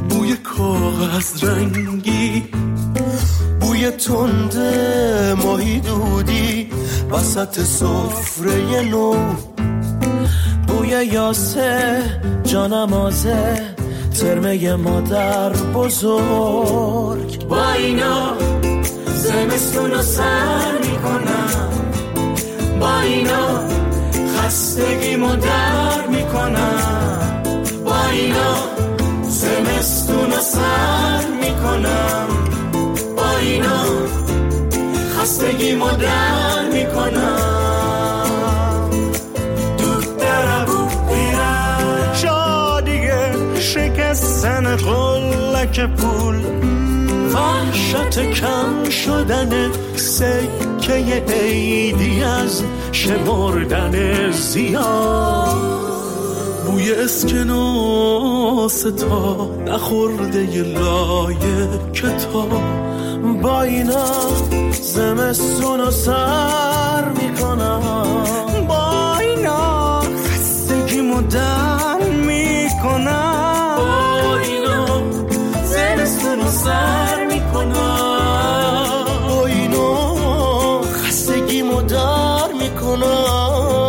بوی کاغذ رنگی، بوی تند ماهی دودی وسط سفره نو، بوی یاسه جانمازه ترمه مادر بزرگ. با اینا زمستونو سر میکنم، با اینا خستگیمو در میکنم، با اینا زمستونو سر میکنم، با اینا خستگیمو در میکنم. دود دربو بیرم شادیه شکستن قلک پول، وحشت کم شدن سکه عیدی از شمردن زیاد، بوی اسکناس تا نخورده ی لایه کتاب. با اینا زمستونو سر میکنم، با اینا خستگیمو در میکنم، با اینا زمستونو سر میکنم، با اینا خستگیمو در میکنم.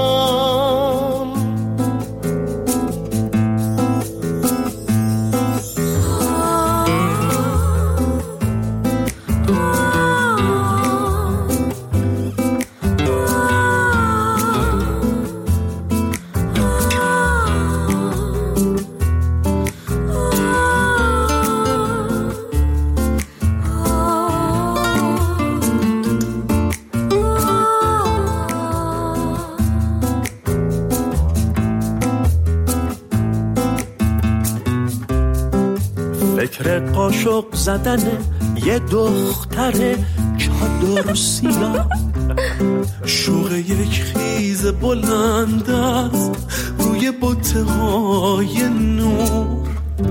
فکر قاشق زدن یه دختر چادر سیاه، شوق یک خیز بلند است روی بوته‌های نور،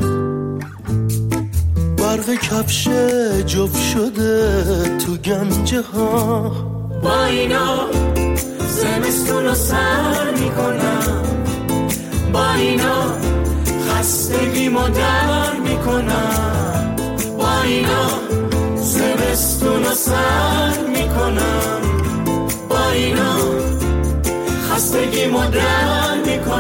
برق کفش جفت شده تو گنجه ها. با اینا زمستونو سر میکنم، با اینا خستگیمو در میکنم، با اینا زمستونو سر میکنم، با اینا خستگیمو در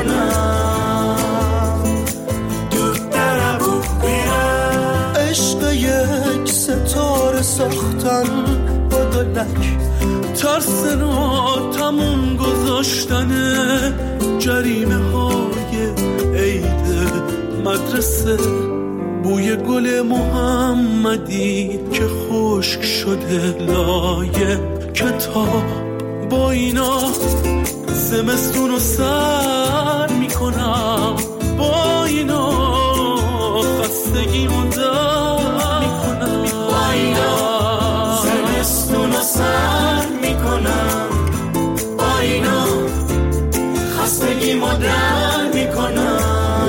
میکنم. دود دربو بیرم عشق یک ستاره ساختن با دلک، ترسنا تموم گذاشتن جریمه های عید مدرسه، بوی گل محمدی که خشک شده لای کتاب. با اینا زمستونو سر میکنم، با اینا خستگیمو در میکنم، با اینا زمستونو سر میکنم، با اینا خستگیمو در میکنم.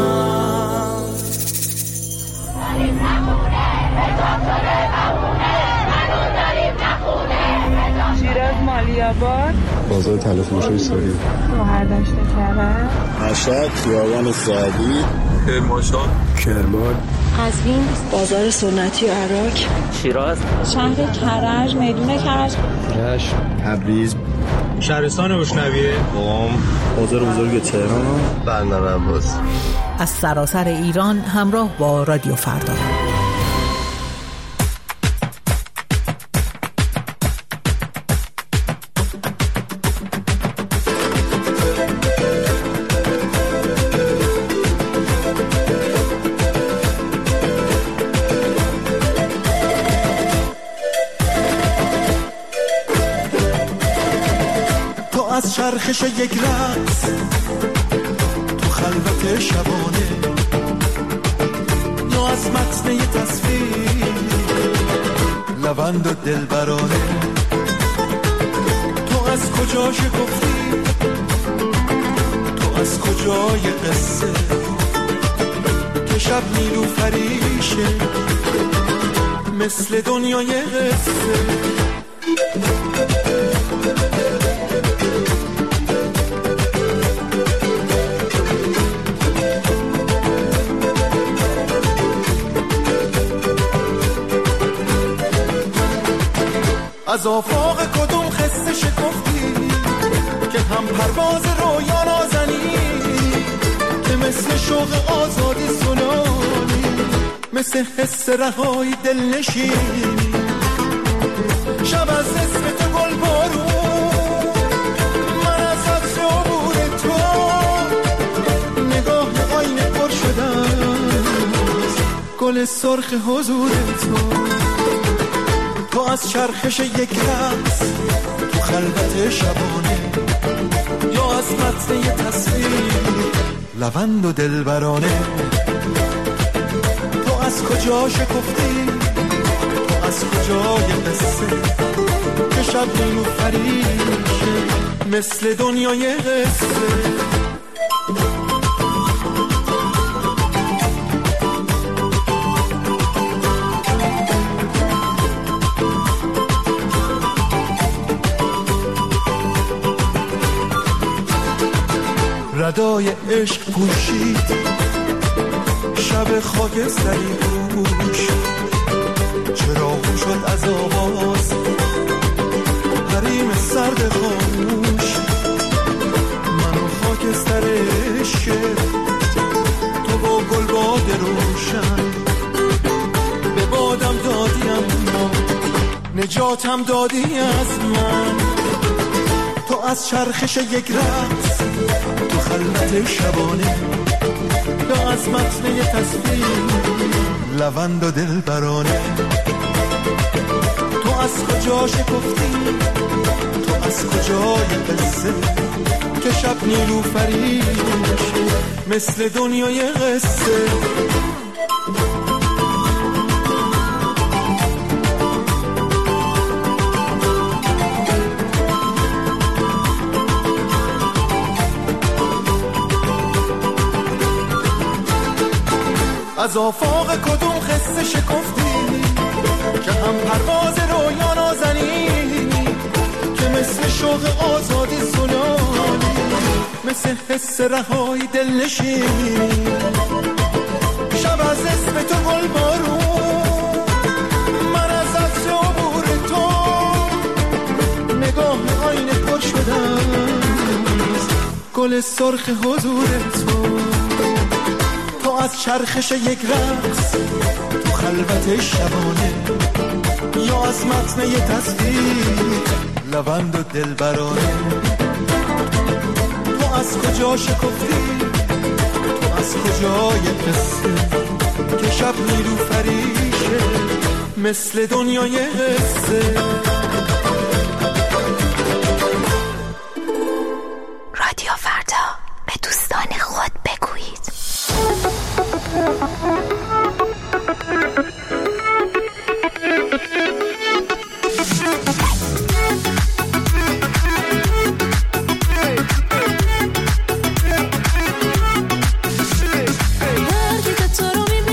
شیراز مالیاباد، بازار تلفروشی سوری، مهردشت کرد، مشهد خیابان سعدی، کرمانشاه، کرمان، قزوین، بازار سنتی عراق، شیراز، شهر کرج، میدون کرج، رشت، تبریز، شهرستان بشنویه، قم، بازار بزرگ تهران، بندر عباس. از سراسر ایران همراه با رادیو فردا. از چرخش یک رقص تو خلوت شبانه، یا از متن یه تصویر لوند و دلبرانه، تو از کجا شکفتی، تو از کجای قصه که شب نیلوفریشه مثل دنیای قصه. از آفاق کدوم خسته شکفتی که هم پرواز رویا نازنی، که مثل شوق آزادی سنانی، مثل حس رهایی دل نشینی. شب از اسم تو گل بارون، من از عطر عبور تو، نگاه آینه پر شدم گل سرخ حضور تو از چرخش یک رقص تو خلوت شبانه، یا از متن یه تصویر لوند و دلبرانه. تو از کجا شکفتی، تو از کجای قصه که شب نیلوفریشه مثل دنیای قصه. ردای عشق پوشید شب خاکستری پوش، چراغ شد از آواز حریم سرد خاموش. منو خاکستر عشق تو با گل باد روشن، به بادم دادیم نجاتم دادی از من. تو از چرخش یک رقص تو خلوت شبانه، یا از متن یه تصویر لوند و دلبرانه. تو از کجا شکفتی، تو از کجای قصه که شب نیلوفریشه مثل دنیای قصه. از آفاق کدوم خسته شکفتی که هم پرواز رویا نازنی، که مثل شوق آزادی سنانی، مثل حس رهایی دل نشینی. شب از اسم تو گل بارون، من از عطر عبور تو، نگاه آینه پر شدم گل سرخ حضور تو. تو از چرخش یک رقص تو خلوت شبانه، یا از متن یه تصویر لوند و دلبرانه. تو از کجا شکفتی، تو از کجای قصه که شب نیلوفریشه مثل دنیای قصه. رادیو فردا، به دوستان خود بگویید.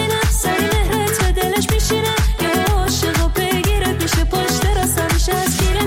از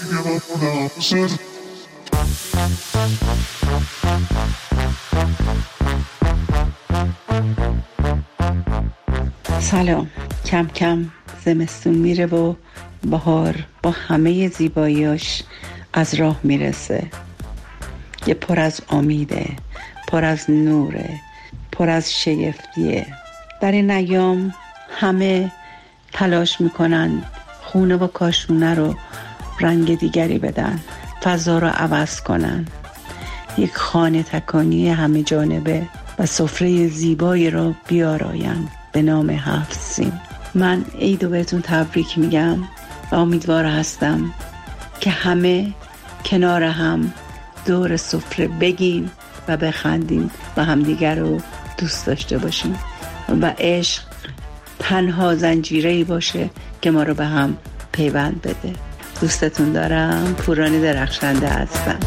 سلام. کم کم زمستون میره و بهار با همه زیباییاش از راه میرسه. یه پر از امیده، پر از نوره، پر از شگفتیه. در این ایام همه تلاش میکنن خونه و کاشونه رو رنگ دیگری بدن، فضا رو عوض کنن، یک خانه تکانی همه جانبه و سفره زیبایی رو بیاراین به نام 7 سین. من عیدو بهتون تبریک میگم و امیدوار هستم که همه کنار هم دور سفره بگیم و بخندیم و همدیگر رو دوست داشته باشیم و عشق تنها زنجیره‌ای باشه که ما رو به هم پیوند بده. دوستتون دارم. پورانی درخشنده هستم.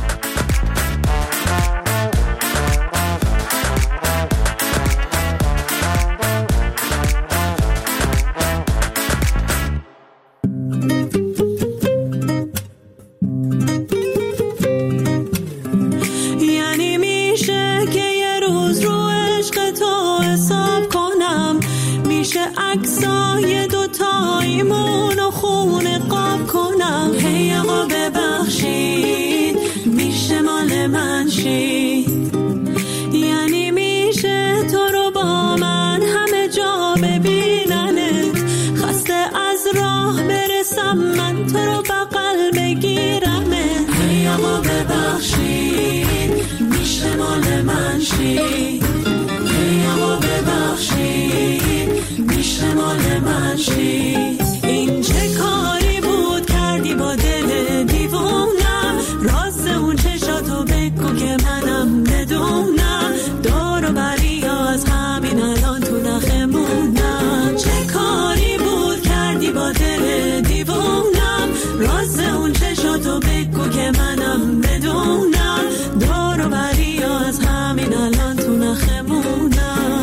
عکسای دوتاییمون و خونه قاب کنم. هی آقا ببخشید میشه مال من شید، یعنی میشه تو رو با من همه جا ببیننت. خسته از راه برسم من تو رو بغل بگیرمت. هی آقا ببخشید میشه مال من شید، هی آقا ببخشید میشه مال من شید. این چه کاری بود کردی با دل دیوونم؟ راز اون چشاتو بگو که منم بدونم. دور و بری از همین الان تو نخمونم. چه کاری بود کردی با دل دیوونم؟ راز اون چشاتو بگو که منم بدونم. دور و بری از همین الان تو نخمونم.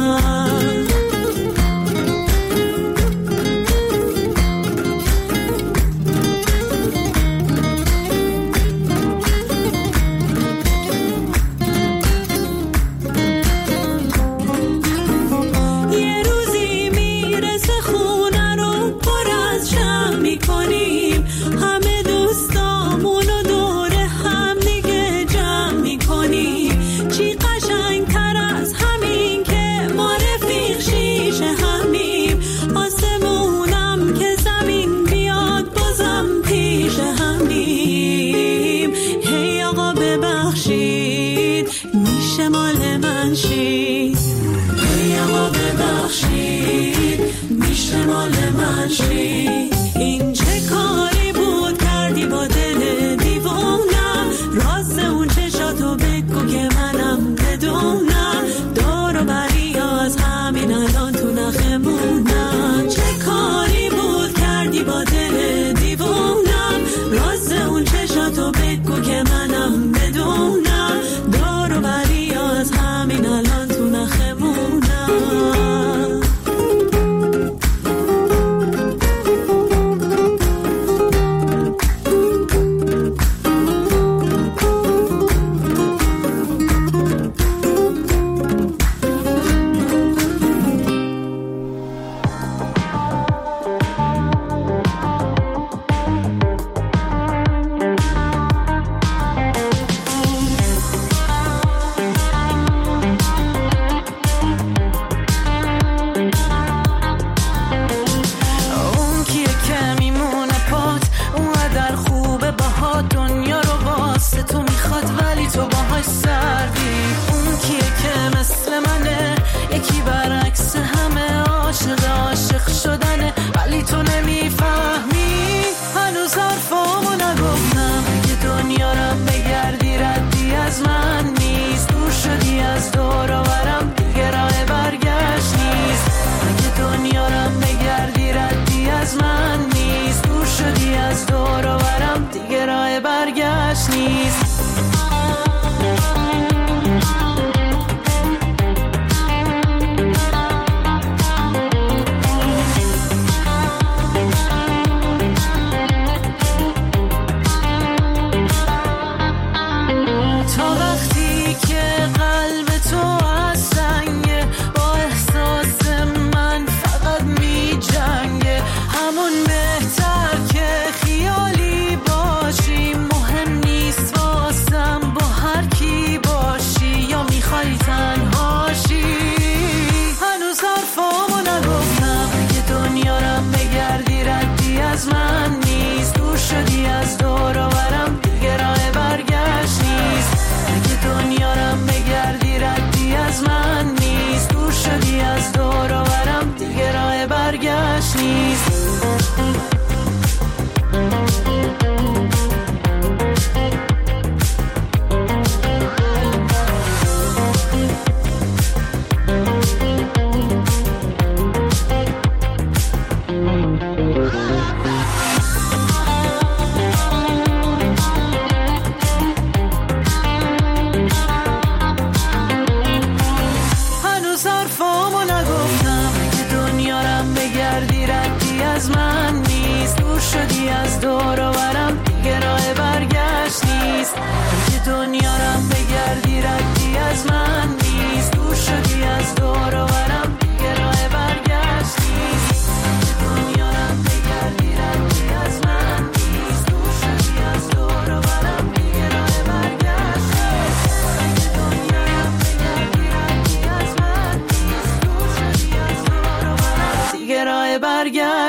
این چه کاری بود کردی با دل دیوونم؟ راز اون چشاتو بگو که منم بدونم. دور و بری از همین الان تو نخمونم. چه کاری بود کردی با دل دیوونم؟ راز اون چشاتو بگو که منم بدونم. دور و بری از همین الان تو نخمونم.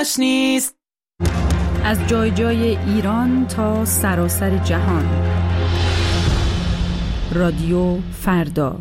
آتش نیست. از جای جای ایران تا سراسر جهان. رادیو فردا.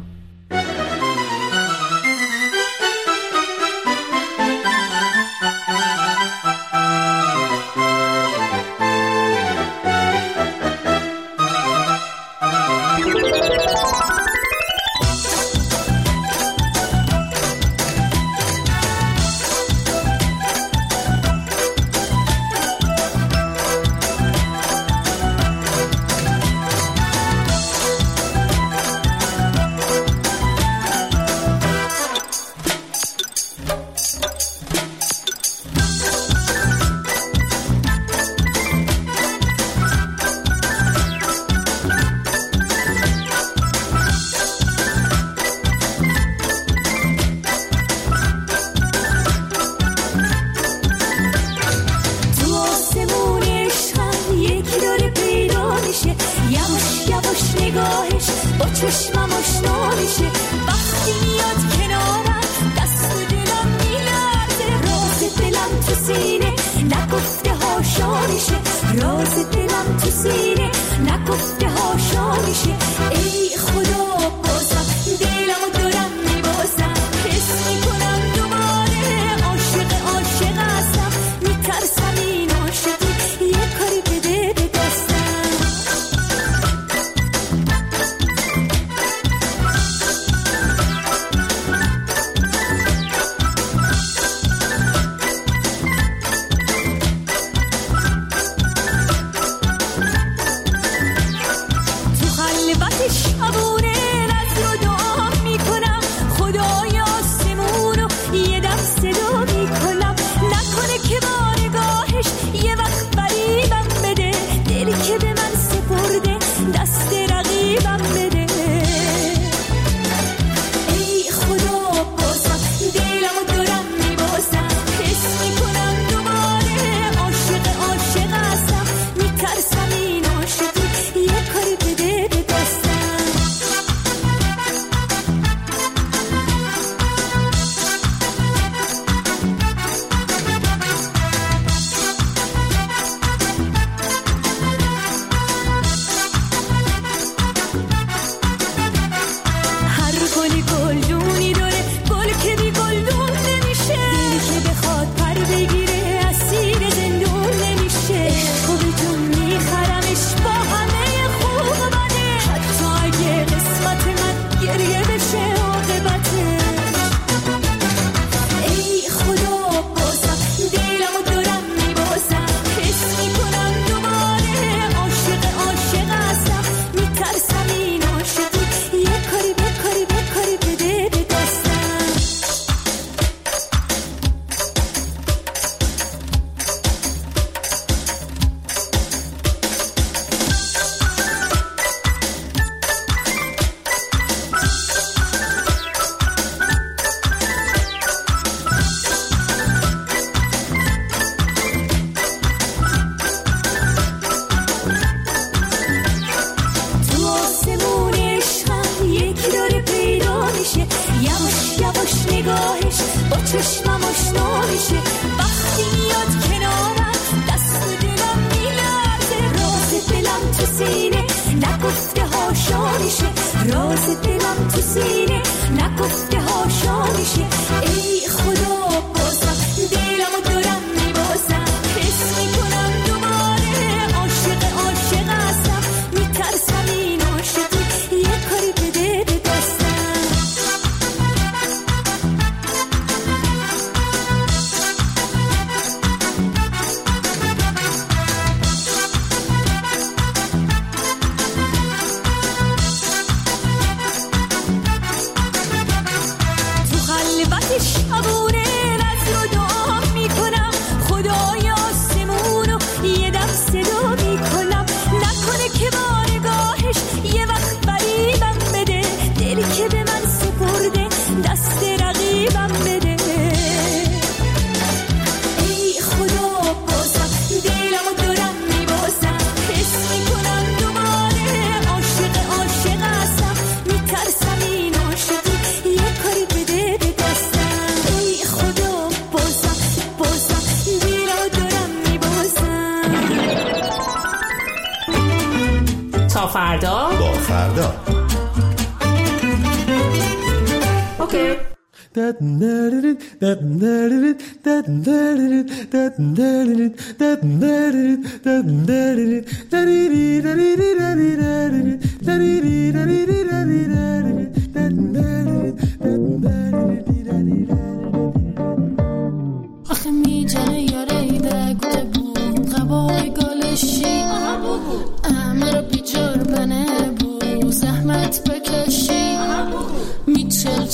تا فردا با فردا. اوکی. آخه میجنه یاره ایده گوته بود قبای گالشی امر بیجار بنه بود زحمت بکشی میچل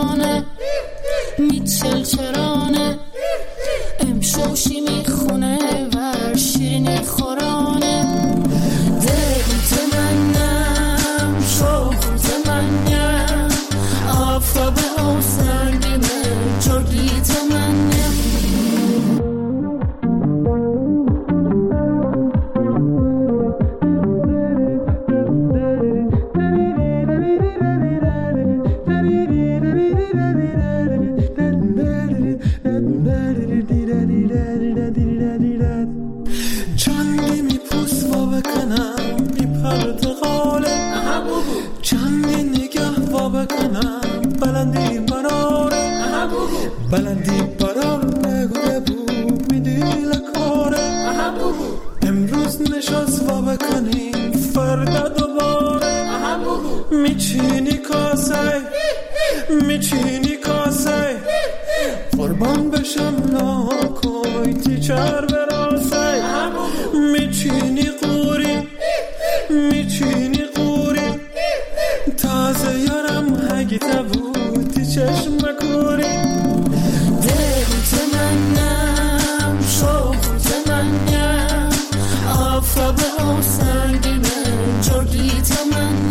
چرانه امشوشی میخونه ور شیرینی خورانه دل منم شوخ منم آفتاب او سنگینه جرگیت منم چندی میپوس و بکنم میپرد غاله چندی نگه و بکنم بلندی برار نگوده بود میدی لکاره امروز نشست و بکنیم فردا دوباره میچینی کاسه قربان بشم ناکوی تیچر براسه میچینی قوری تازه یارم هگیته بود تی چشم کوری دلت منم شوخت منم آفتاب او سنگینه جرگیت منم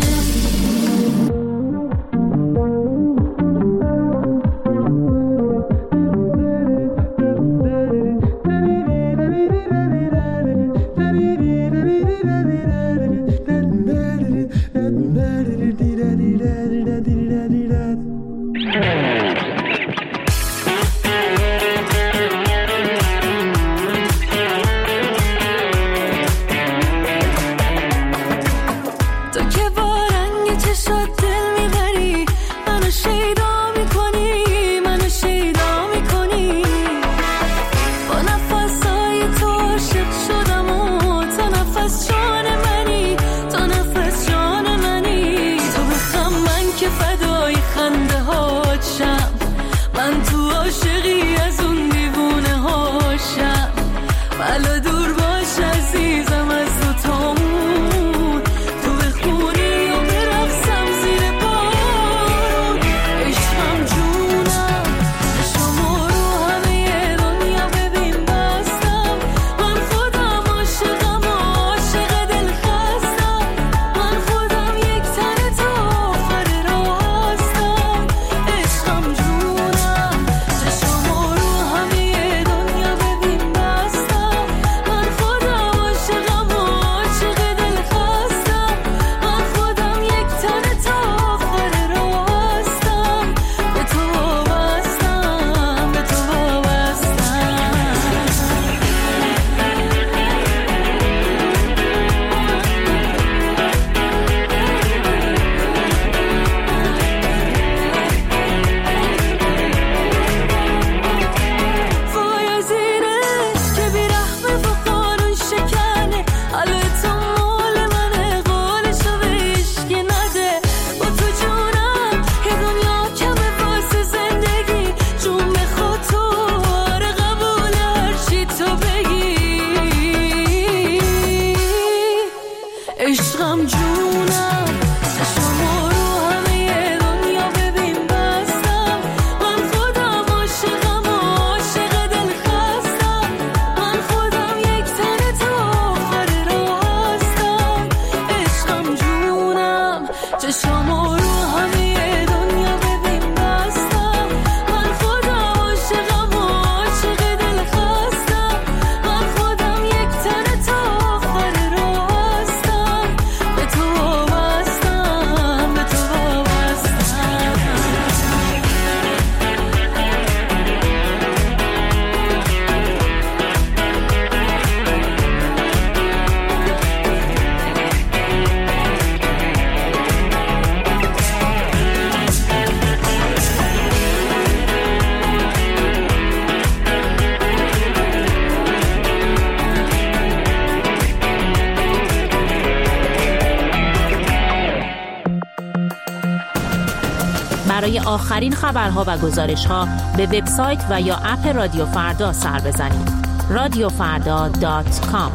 برای آخرین خبرها و گزارش‌ها به وبسایت و یا اپ رادیو فردا سر بزنید. radiofarda.com.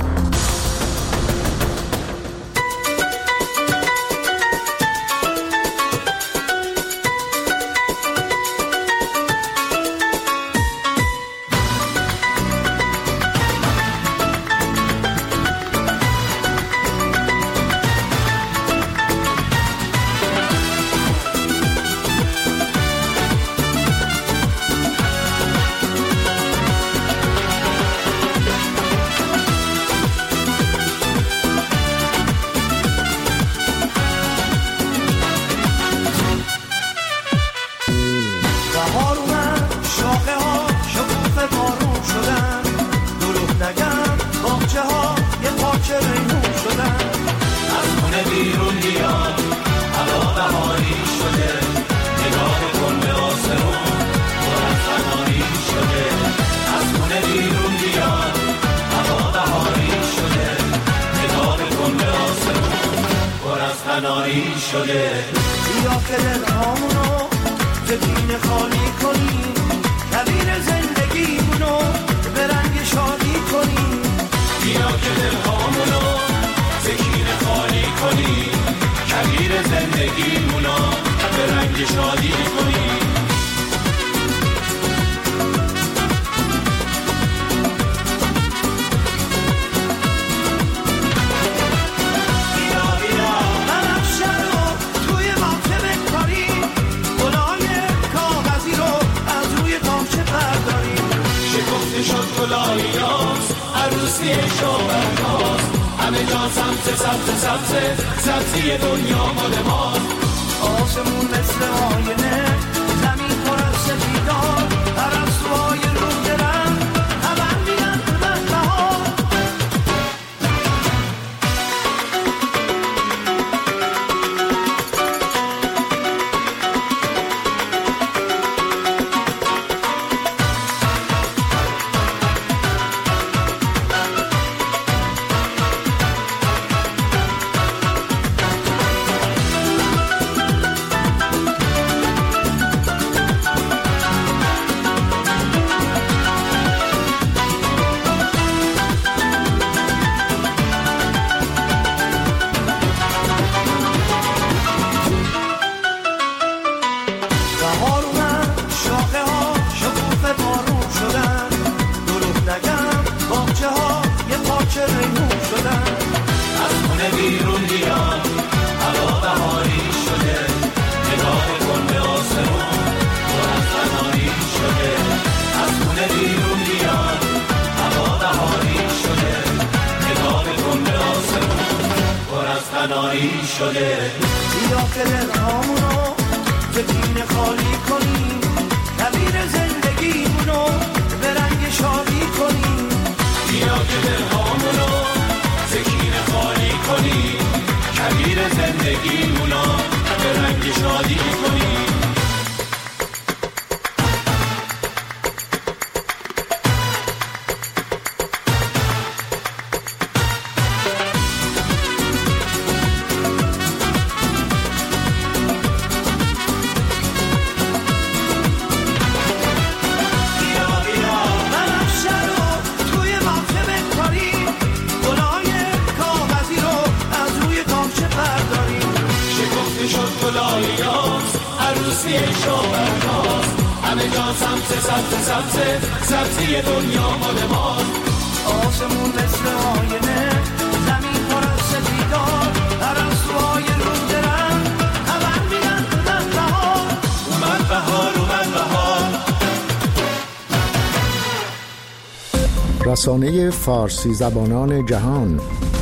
رسانه فارسی زبانان جهان،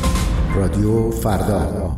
رادیو فردا.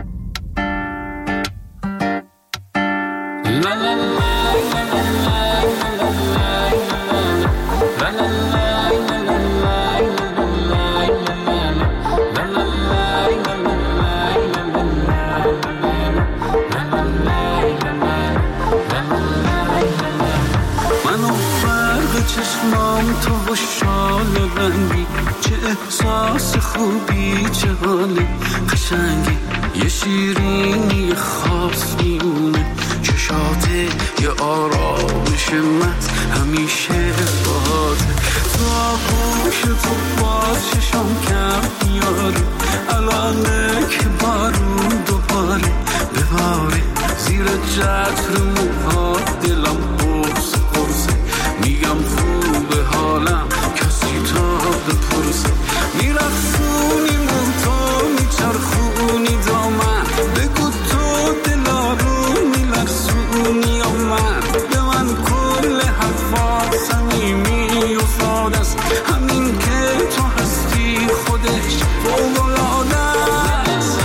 تو و شال رنگی، چه احساس خوبی، چه حال قشنگی، یه شیرینی خاص میونه، چه چشاته یه آرامش مت همیشه باهاته تو آغوش تو باز چشم کم میاره الانه که بارون دوباره بباره زیر جتر موها دلم قرص قرصه میگم خوبه حالم کسی تا بپرسه میرخصونی من تو میچرخونی دامن بگو تو دلا رو میلرسونی یا من به من کل حرفات صمیمی و ساده است همین که تو هستی خودش فوق‌العاده است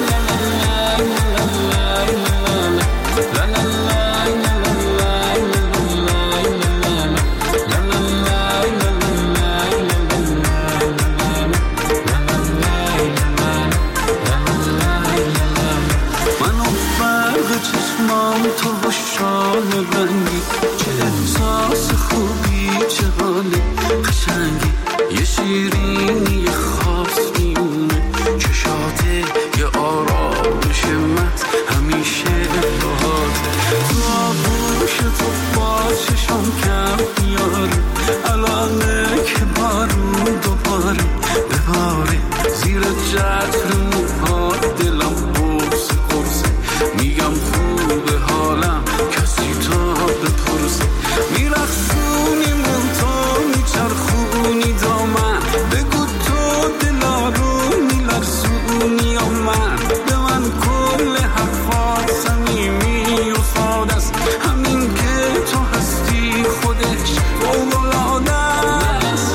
تو و شال رنگی چه احساس خوبی چه حال قشنگی یه شیرینی خاص میونه چشاته یه آرامش مت همیشه باهاته تو آغوش تو باز چشم کم میاره الانه که بارون دوباره بباره زیر جتر موها دلم قرص قرصه میگم خوبه حالم کسی تا بپرسه میرخصونی من تو میچرخونی دامن بگو تو دلا رو میلرسونی یا من به من کل حرفات صمیمی و ساده است همین که تو هستی خودش فوق‌العاده است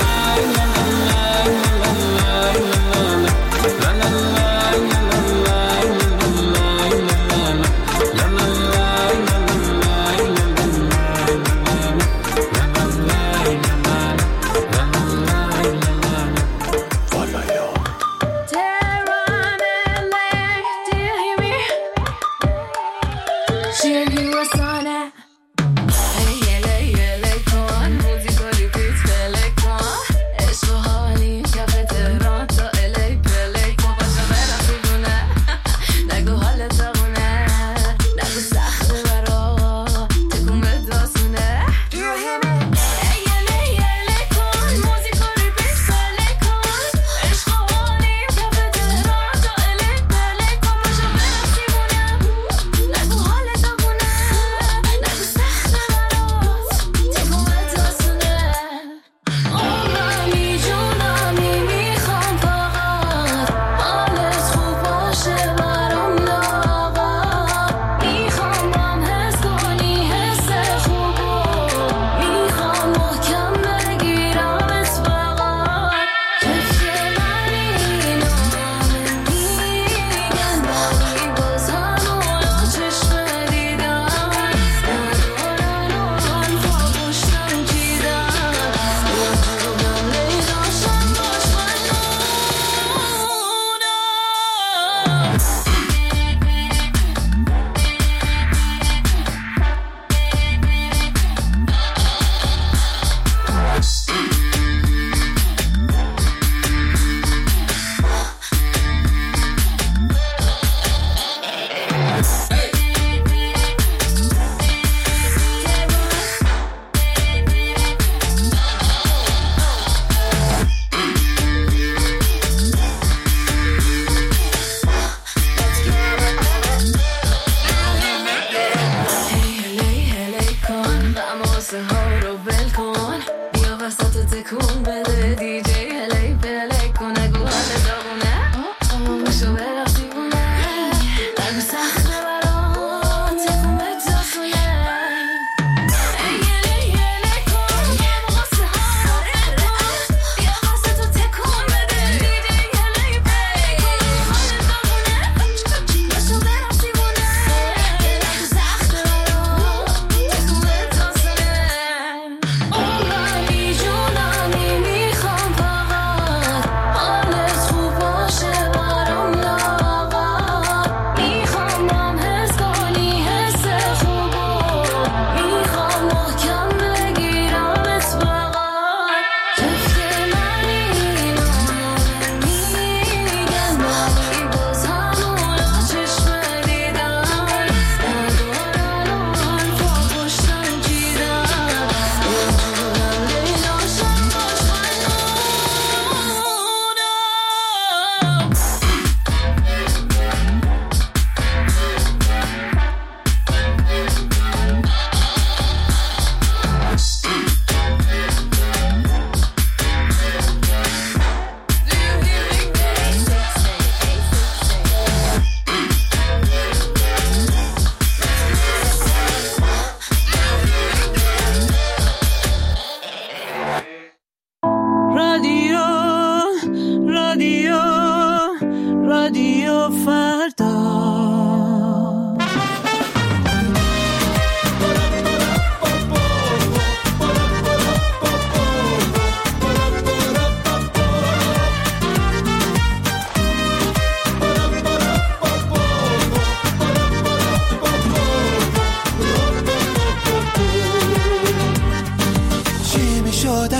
سخت برام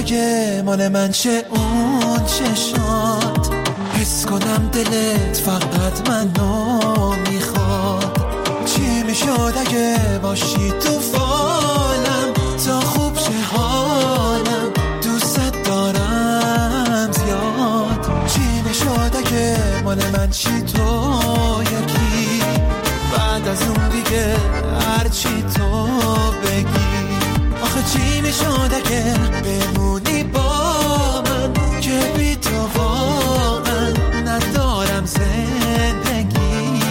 اگه مال من چه اون چشات، حس کنم دلت فقط منو میخواد. چی میشد اگه باشی تو فالم، تا خوب شه حالم، دوست دارم زیاد. چی میشد اگه مال من چی تو یکی، بعد از اون دیگه هرچی تو بگی. آخه چی میشد اگه بمونی با من، که بی تو واقعا ندارم زندگی.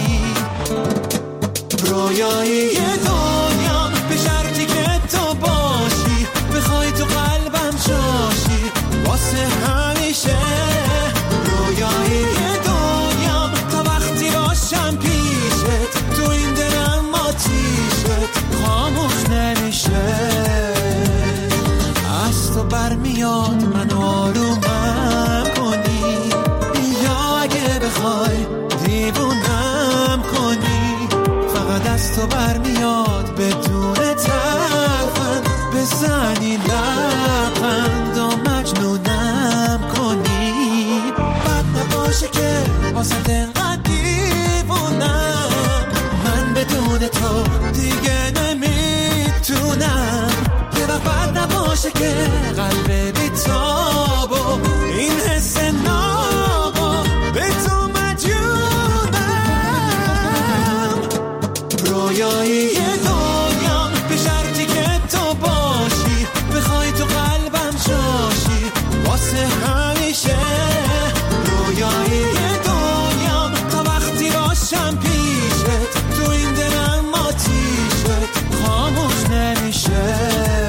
رویایی دنیام به شرطی که تو باشی، بخوای تو قلبم جاشی واسه همیشه. رویایی دنیام تا وقتی باشم پیشت، تو این دلم آتیشت خاموش نمیشه. از تو برمیاد من آرومم کنی، یا اگه بخوای دیوونم کنی. فقط از تو برمیاد بدون تفن، بزنی لبخند و مجنونم کنی. بد نباشه که واسه دلقدر دیوونم، من بدون تو دیگه نمیتونم. یه وقت بد نباشه که قلب بیتاب و این حس نابا به تو مجنونم. رویایی دنیام به شرطی که تو باشی، بخوای تو قلبم جاشی واسه همیشه. رویایی دنیام تا وقتی باشم پیشت، تو این دلم آتیشت خاموش نمیشه.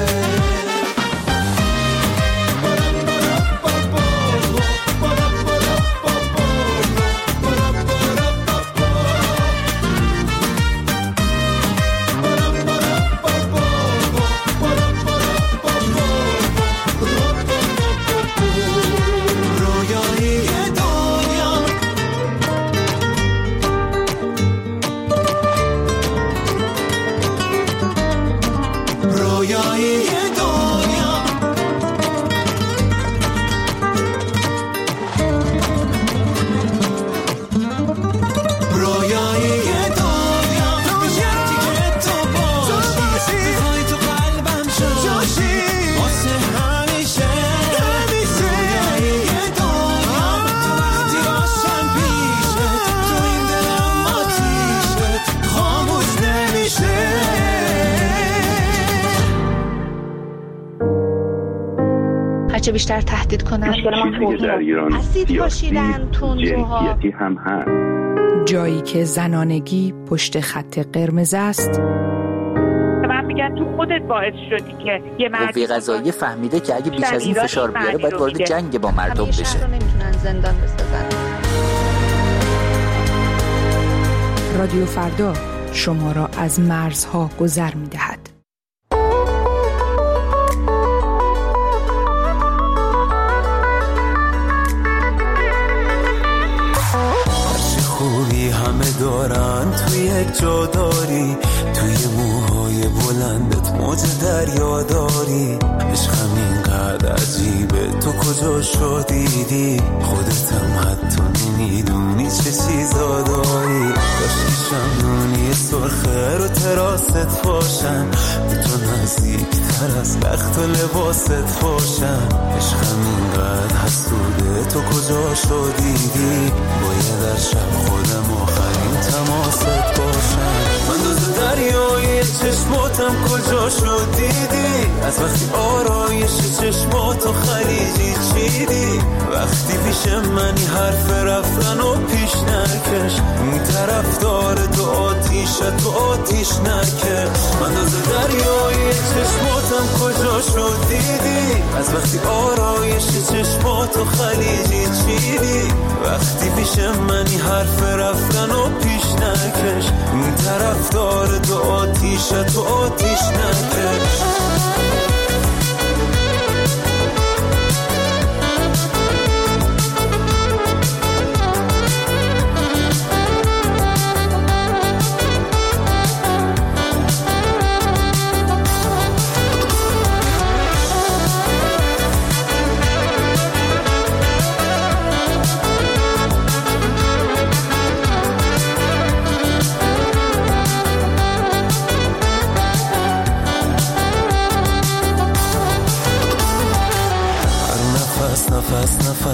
هرچه بیشتر تهدید کنن چیزی که در ایران سیاسی جنسیتی هم هست. جایی که زنانگی پشت خط قرمز است. من میگم تو خودت باعث شدی که یه قوه قضاییه فهمیده که اگه بیش از این فشار بیاره باید وارد جنگ با مردم بشه. همیشه نمیتونن زندان بسازن. رادیو فردا شما را از مرزها گذر می‌دهد. خوبی همه دارن توی یک جا داری، توی موهای بلندت موج دریا داری. عشقم اینقدر عجیبه تو کجا شدیدی، خودتم حتی نمیدونی چه چیزا داری. داشتی شمدونی سرخه رو تراست باشن، به تو نزدیکتر از بخت و لباست باشن. عشقم اینقدر حسوده تو کجا شدیدی، باید در شب خودم آخرین تماست باشم. من دوز دریای چشماتم کجا شد دیدی، از وقتی آرایش چشماتو خلیجی چیدی. وقتی پیش منی حرف رفتن و پیش نکش، این طرف داره تو آتیشت و آتیش نکش. من دوز دریای چشماتم کجا شد دیدی، از وقتی آرایش چشماتو خلیجی چیدی. وقتی پیش منی حرف رفتن و پیش نکش، این طرف داره تو آتیشت و آتیش نکش.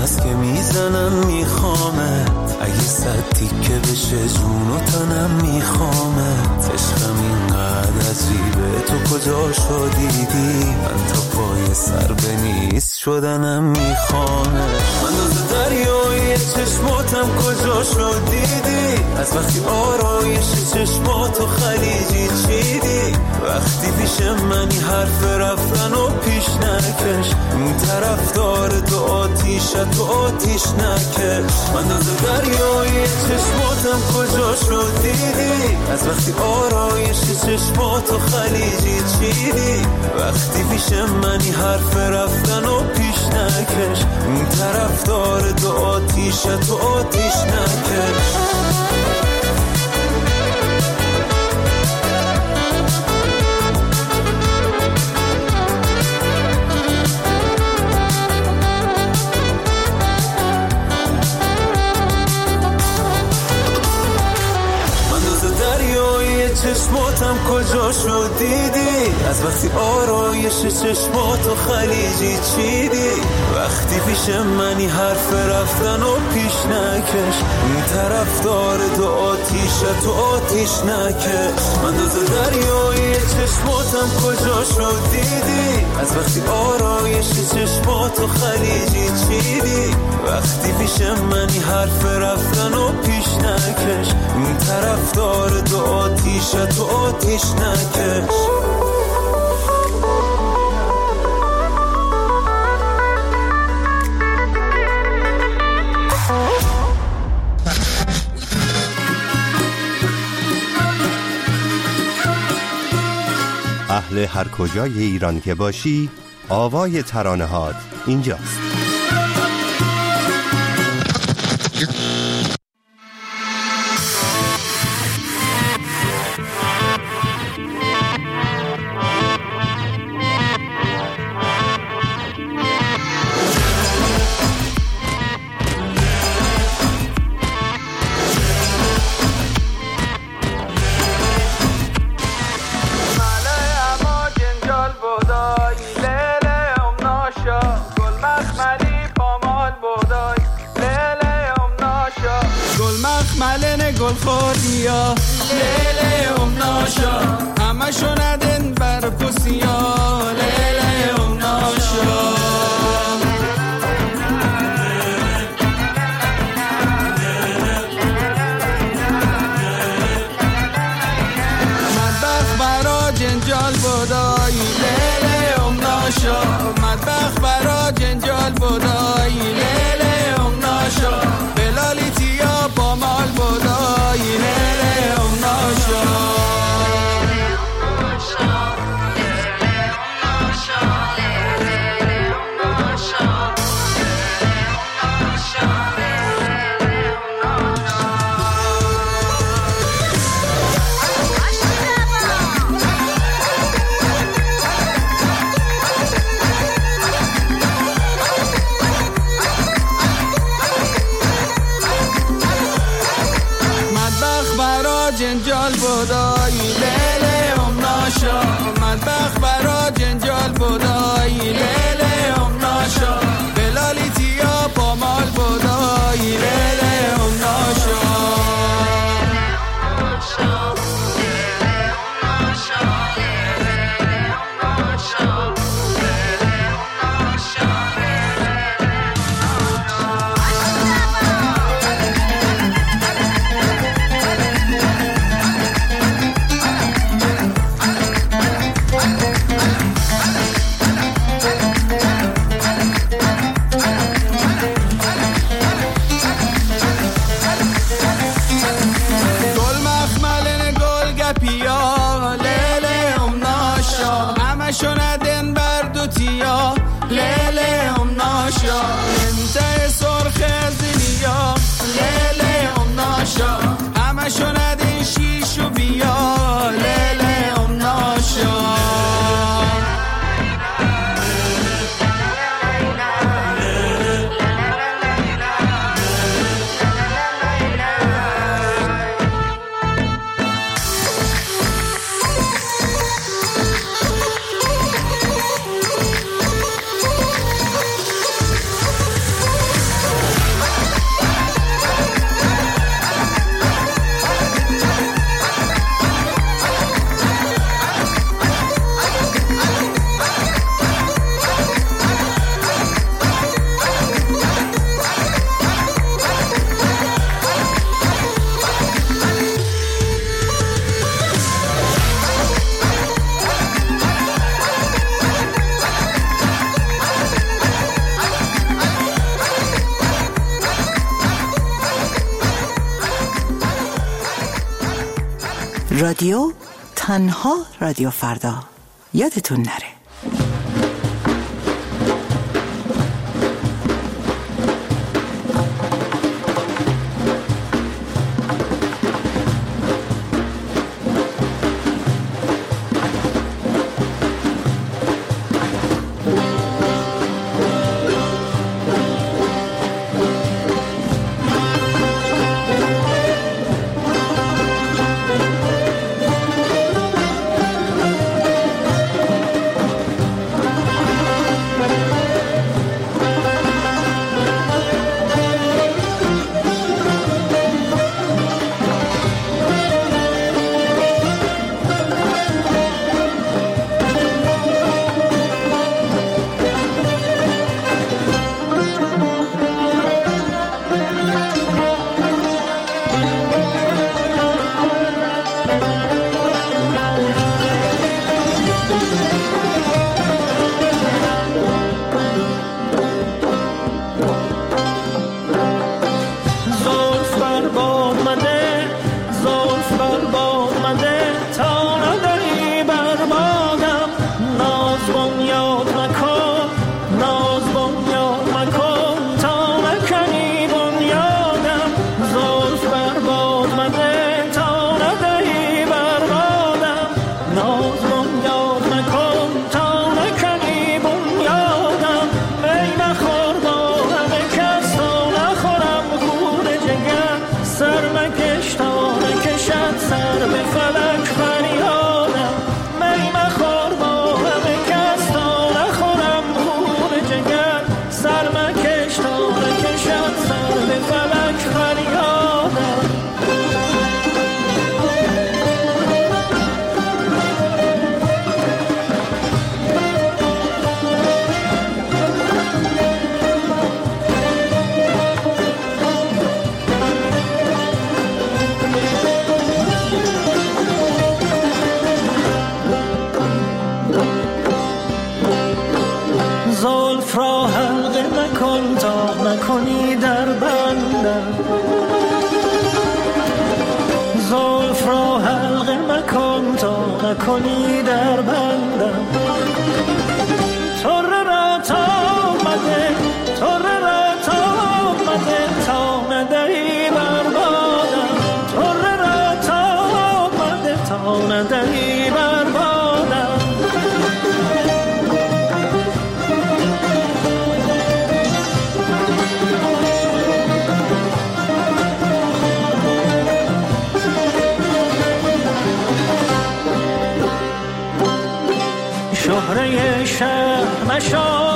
هست که میزنم میخوامت، اگه 100 تیکه بشه جون و تنم میخوامت. عشقم اینقدر عجیبه تو کجا شدیدی، من تا پای سر به نیست شدنم میخوامت. من از دریای چشماتم کجا شدیدی، از وقتی آرایش چشماتو خلیجی چیدی. وقتی پیش منی حرف رفتن و پیش نکش، این طرفدار تو آتیش نکش. من از دریای چشماتم کجا شدیدی، از وقتی آرایش چشماتو خلیجی چیدی. وقتی پیش منی حرف رفتن و پیش نکش، این طرفدار تو آتیش نکش. چشماتم کجا شدیدی، از وقتی آرایش چشماتو خلیجی چیدی. وقتی پیش منی حرف رفتن و پیش نکش، این طرفدار تو آتیش نکش. من از دریای چشماتم کجا شدیدی، از وقتی آرایش چشماتو خلیجی چیدی. وقتی پیش منی حرف رفتن و پیش نکش، این طرفدار تو آتیش نکش. اهل هر کجای ایران که باشی، آوای ترانه هات اینجاست. گل خوردیا لیله ام ناشا، همه شوندن بر پسیا لیله ام ناشا. مطبخ برا جنجال بودای لیله ام ناشا، مطبخ برا جنجال بودای لیله ام ناشا. بلالی تیا با مال بودای لیله ام ناشا. جنجال بودای لیله ام ناشا، مطبخ برا جنجال بودای لیله ام ناشا. بلالی تیا با مال بودای لیله ام ناشا. رادیو، تنها رادیو فردا. یادتون نره. کنی در بندم طره را تا آمده طره را تا آمده تا ندهی بربادم طره را تا آمده تا ندهی بربادم شهره شهر مشا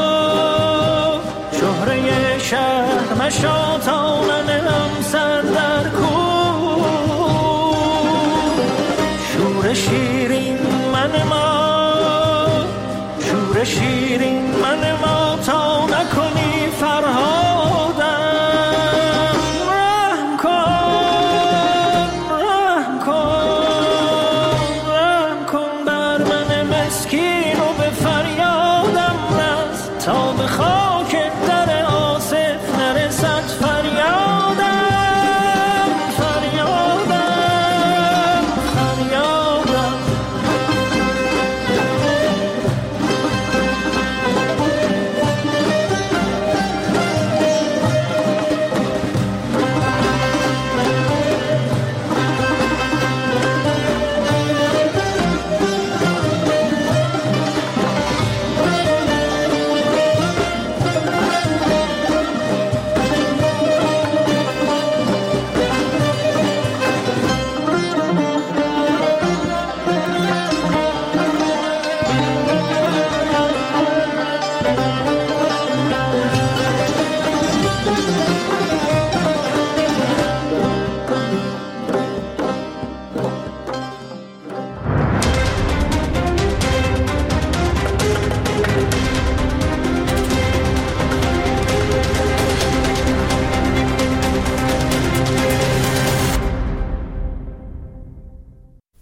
شهره شهر مشا تا منم سر در کو شور شیرین من ما شور شیرین